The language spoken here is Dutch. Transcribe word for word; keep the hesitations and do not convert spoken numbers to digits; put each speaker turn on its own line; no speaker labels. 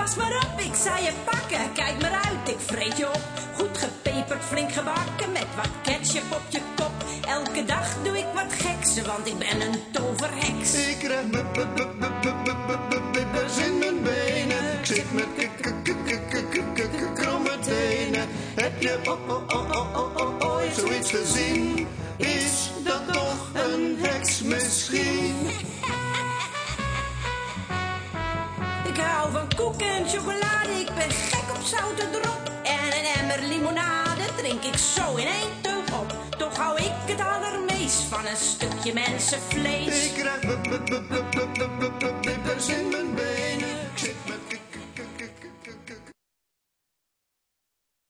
Pas maar op, ik zal je pakken. Kijk maar uit, ik vreet je op. Goed gepeperd, flink gebakken. Met wat ketchup op je kop. Elke dag doe ik wat gekse, want ik ben een toverheks.
Ik krijg bibbers in mijn benen. Ik zit met kromme tenen. Heb je ooit zoiets gezien? Is dat toch een heks misschien?
Ik hou van koek en chocolade, ik ben gek op zoute drop. En een emmer limonade drink ik zo in één teug op. Toch hou ik het allermeest van een stukje mensenvlees.
Ik krijg bibbers in mijn